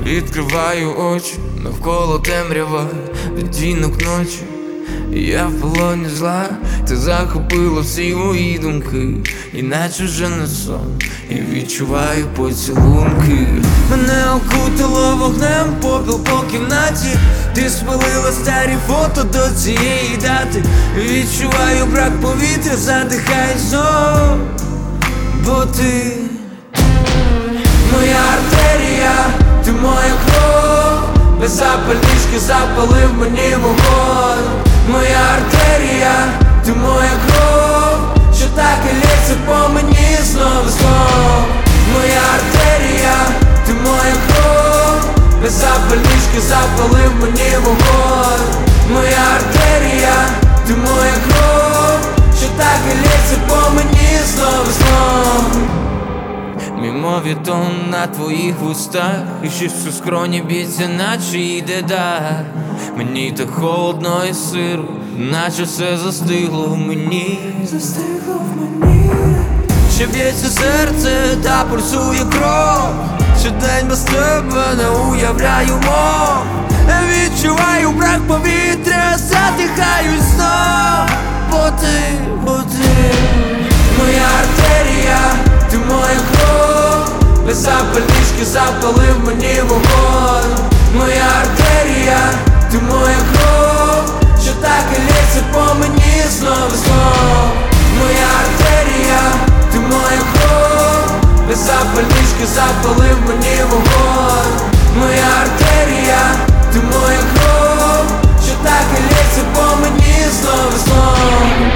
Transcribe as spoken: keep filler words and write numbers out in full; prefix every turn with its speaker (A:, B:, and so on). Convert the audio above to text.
A: Відкриваю очі, навколо темрява, відтінок ночі. Я в полоні зла, ти захопила всі мої думки, іначе вже не сон, і відчуваю поцілунки. Мене окутало вогнем, попіл по кімнаті. Ти спалила старі фото до цієї дати. Відчуваю брак повітря, задихаю знов, бо ти моя артерія, ти моя кров. Без запальнички запалив мені вогонь. Моя артерія, ти моя кров, що так і лється по мені знов і знов. Моя артерія, ти моя кров. Без запальнички запалив мені вогонь. Моя артерія, ти моя кров, що так і лється по мені знов і знов. Мімові тон на твоїх вустах, і щось у скроні б'ється, наче йде дар. Мені так холодно і сиро, наче все застигло в мені. Застигло в мені. Ще б'ється серце та пульсує кров. Щодень без тебе не уявляємо. Відчуваю брак повітря, задихаю знов. Бо ти, бо ти моя артерія, ти моя кров. Без запальнички запалив мені вогонь. Моя артерія, ти моя кров, що так і лється по мені знов і знов. Моя артерія, ти моя кров. Без запальнички запалив мені вогонь. Моя артерія, ти моя кров, що так і лється по мені знов і знов.